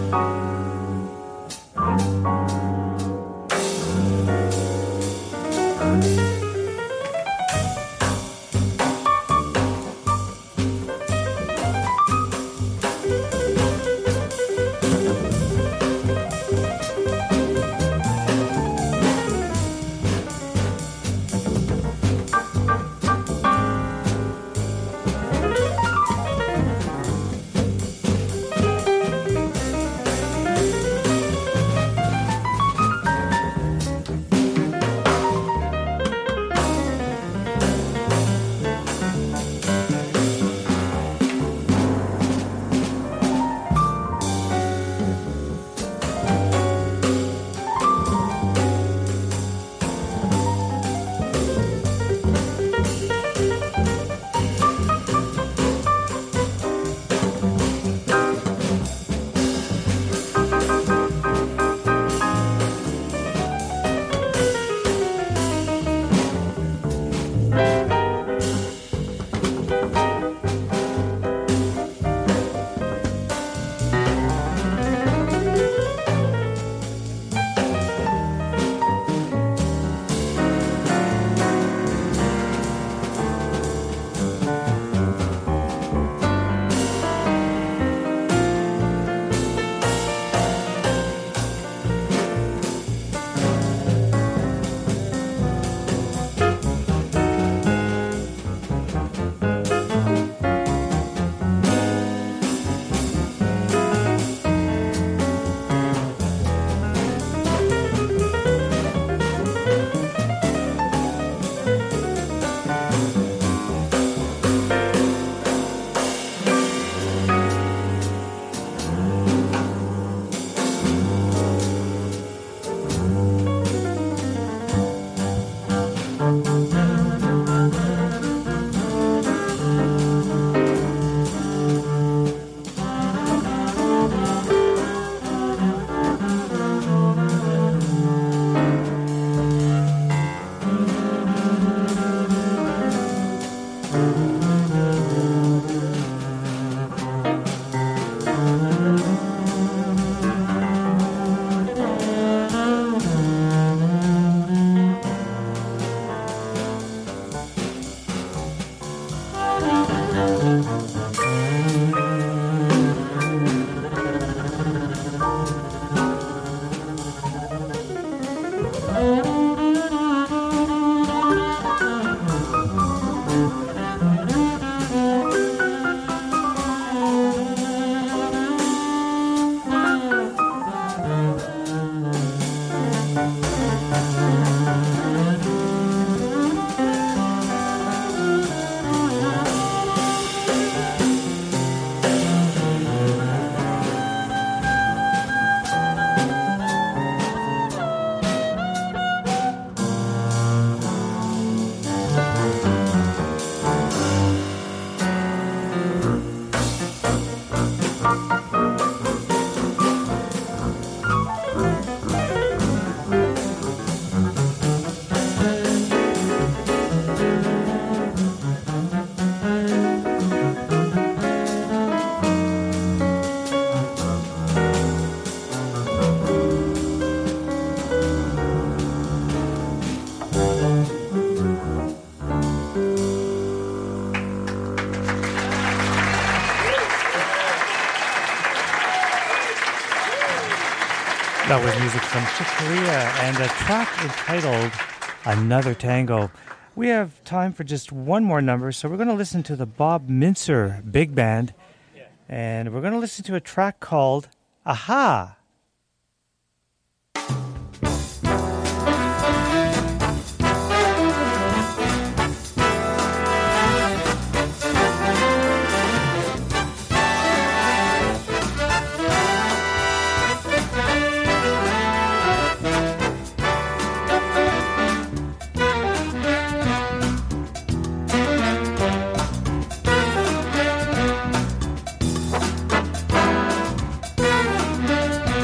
That was music from Chick Corea and a track entitled Another Tango. We have time for just one more number, so we're going to listen to the Bob Mintzer Big Band, and we're going to listen to a track called Aha! Thank you.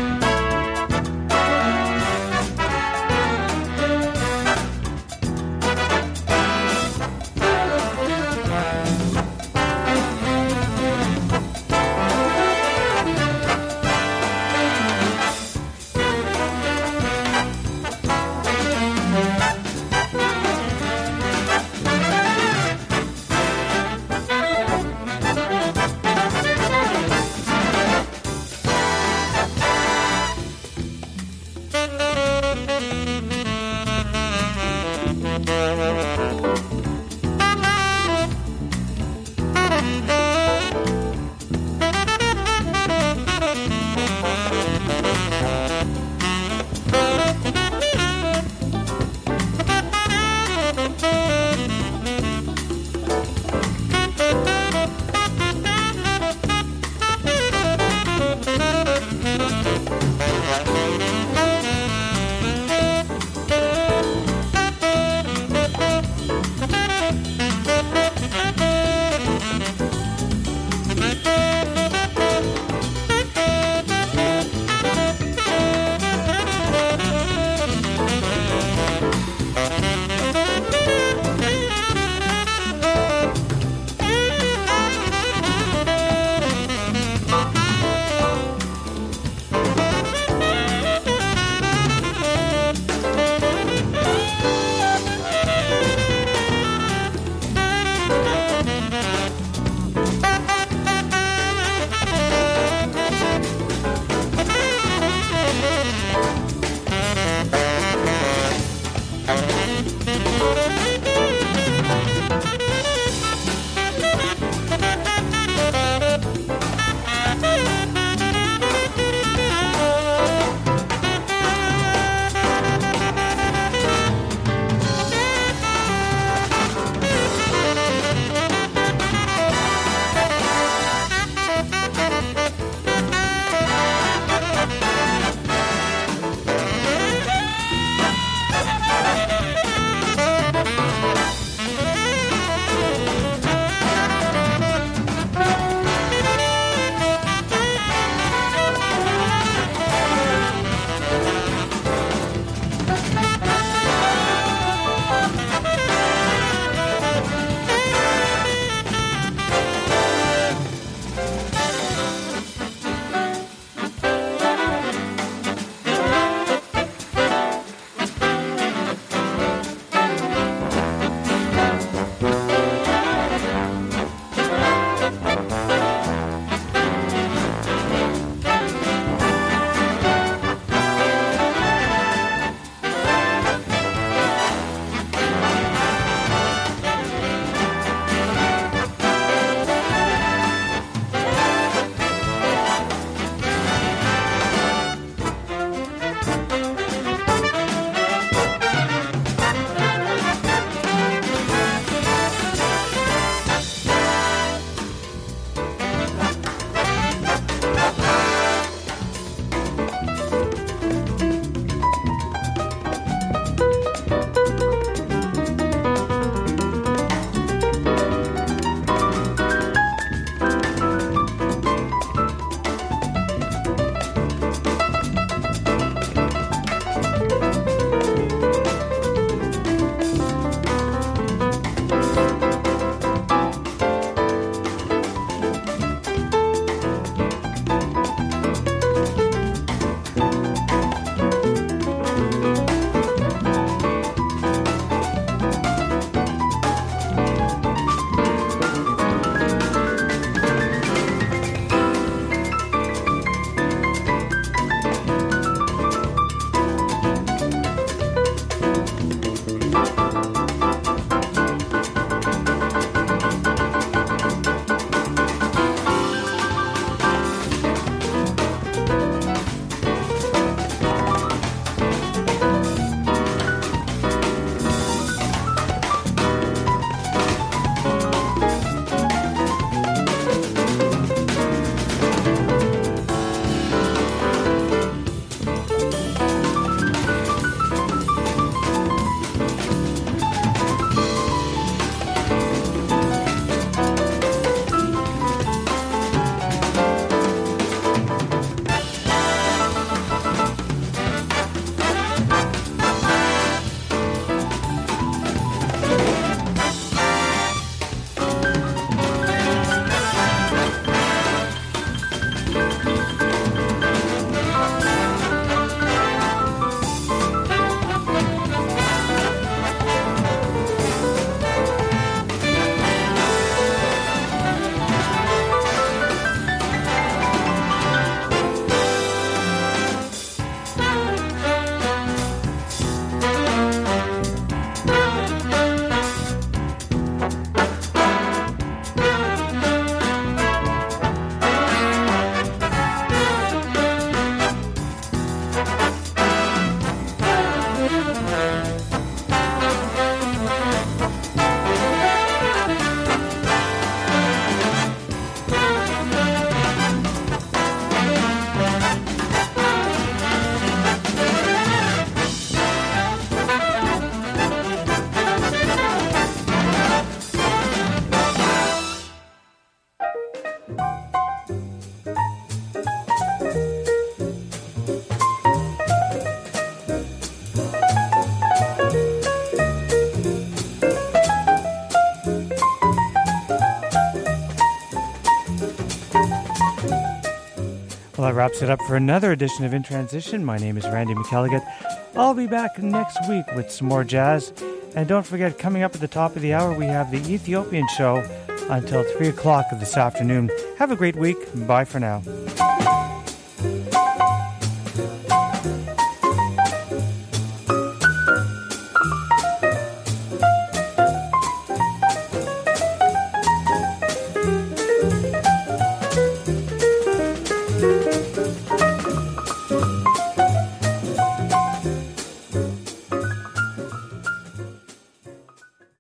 that wraps it up for another edition of In Transition. My name is Randy McElligott. I'll be back next week with some more jazz. And don't forget, coming up at the top of the hour, we have the Ethiopian Show until three o'clock this afternoon. Have a great week. Bye for now.